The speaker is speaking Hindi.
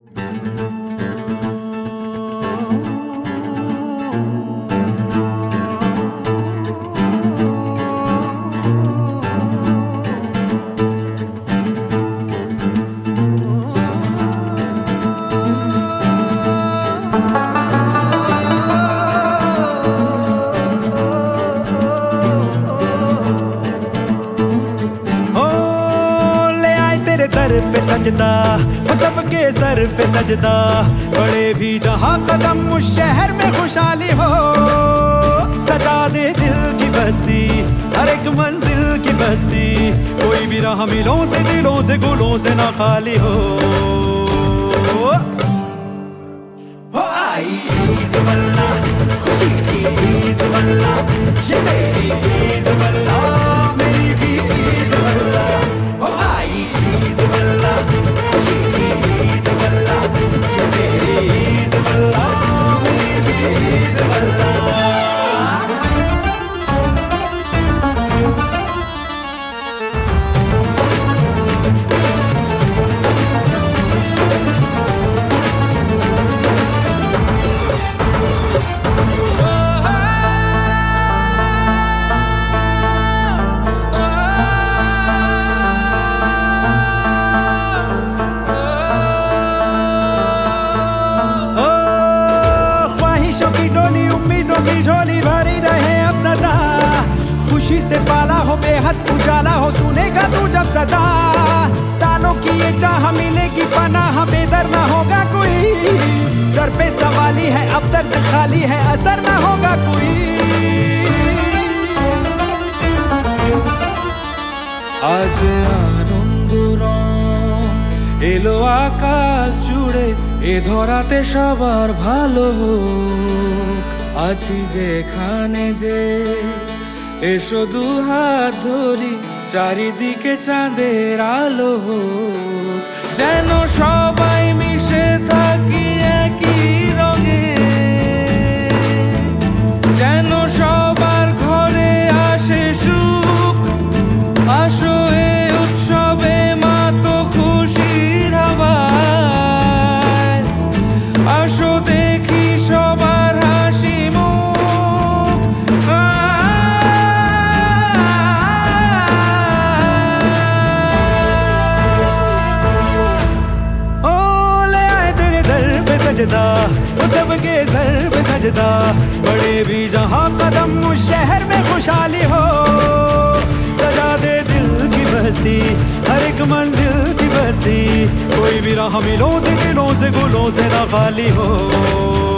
सर पे सजदा, वो सबके सर पे सजदा, बड़े भी जहां कदम उस शहर में खुशहाली हो। सजा दे दिल की बस्ती, हर एक मंजिल की बस्ती, कोई भी राह मिलों से दिलों से गुलों से ना खाली हो। आई ईद वल्ला, खुशी की ईद वल्ला, ये तेरी ईद वल्ला, मेरी भी ईद वल्ला। आई ईद वल्ला, खुशी की ईद वल्ला, ये तेरी ईद वल्ला, मेरी भी ईद वल्ला। उम्मीदों की झोली भरी रहे अब सदा, खुशी से पाला हो बेहद उजाला हो, सुनेगा तू जब सदा। सालों की ये चाह मिलेगी पनाह, बेदर ना होगा कोई, दर पे सवाली है अब दर्द खाली है, असर ना होगा कोई। আজ আনন্দ রং এলো আকাশ জুড়ে, এ ধরাতে সবার ভালো হোক। আছি যেখানে যে এসো দুহাত ধরি, চারিদিকে চাঁদের আলো হোক। যেন সবাই মিশে থাকি একই রঙে, যেন সবার ঘরে আসে সুখ। আসো এ উৎসবে মাতো খুশির হাওয়ায়, আসো দেখি সবার হাসি মুখ। ओ ले आए तेरे दर पे सजदा, वो सबके सर पे सजदा, बड़े भी जहां कदम उस शहर में खुशहाली हो। सजा दे दिल की बस्ती, हर एक मंजिल की बस्ती, कोई भी राह मिलों से दिलों से गुलों से ना खाली हो।